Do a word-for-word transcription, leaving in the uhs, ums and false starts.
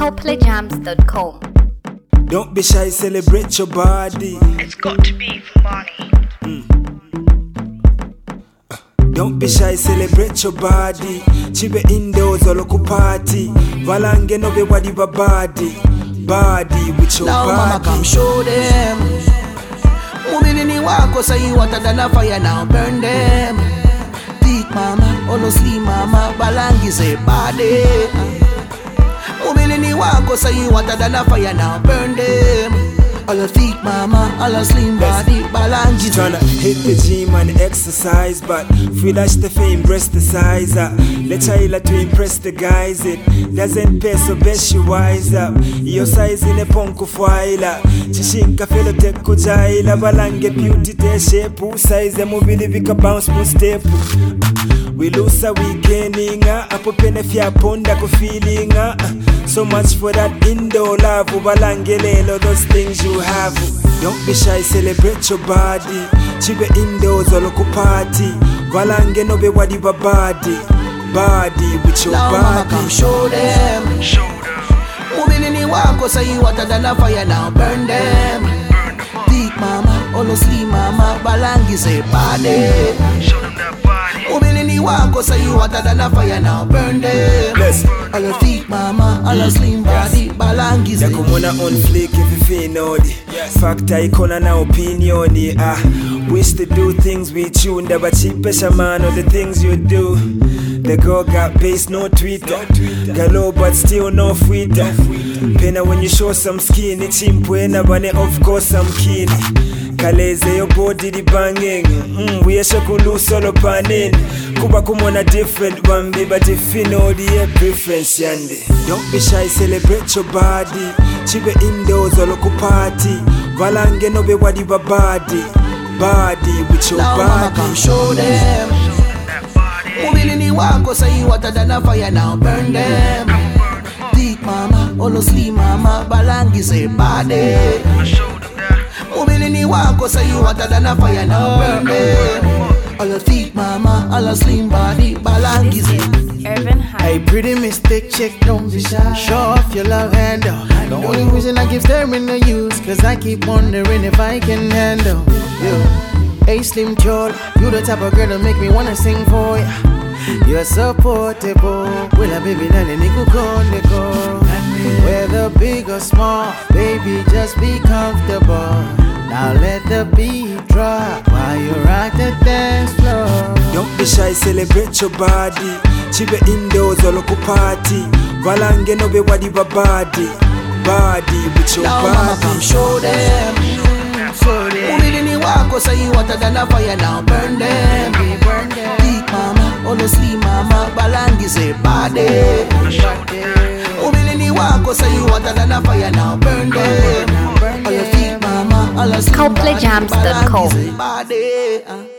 copley jams dot com. Don't be shy, celebrate your body. It's got to be for money. Mm. Uh, don't be shy, celebrate your body. Chibe indoors all local party. Valange no be wadi ba body. Body with your now body. Now mama come show them. Umilini wako say water than a fire, now burn them. Thick mama, honestly mama, balangi say body. Umilini wako say water than a fire, now burn them. All a thick mama, all a slim body, balangi say. Tryna hit the gym and exercise, but flash the fame, breast the size up. Let Chila to impress the guys, it doesn't pay, so best you wise up. Your size in a ponku foila. Chishinka felo teko jaila. Balange beauty te shape. Size ya mobili vika bounce mo step. We lose a weekending, apo pene fia ponda ko feeling. So much for that indoor love. Balange lelo, those things you have. Don't be shy, celebrate your body. Chibe indoors all local party. Balange no be wadi ba body. Body with your now body. Mama come show them. Show them. Umilini wako say water than a fire, now burn them. Thick mama, honestly mama, balangi say body. Show them that body. Umilini wako say water than a fire, now burn them. Yes. All a thick mama, all a slim body, balangi say. Yakumona on flick if you feel naughty. Factor ikona na opinion. Ah, wish to do things with you. Never cheap man or the things you do. The girl got base, no Twitter. Galo but still no Twitter. Pena when you show some skin, it's impwena bane of course I'm keen. Kaleze your body di banging. Mm, we are shakulu solo panin. Kuba kumona different one, but if you know the preference yande. Don't be shy, celebrate your body. Chibe indoors all local party. Valange no be wadi ba body. Body with your now body. Mama come show them. Umilini wako say water than a fire, now burn them. Thick mama, honestly mama, balangi say body. Umilini wako say water than a fire, now burn them. All a thick mama, all a slim body, balangi say. Urban High. Hey, pretty mistake chick, don't be shy. Show off your love handle. The only reason I keep staring at you is cause I keep wondering if I can handle you. Hey, Slim Chol, you the type of girl that make me wanna sing for ya. You're so portable. Will a baby nani niku konde go. Whether big or small, baby, just be comfortable. Now let the beat drop while you rock the dance floor. Don't be shy, celebrate your body. Chibe indoors all local party. Valange no be wadi ba body. Body with your now body. Mama come show them. Umilini wako say water than a fire, now burn them. Thick mama, honestly mama, balangi say body. Umilini wako say water than a fire, now burn them. All a thick mama, all a slim copley jams dot com. body, balangi say body.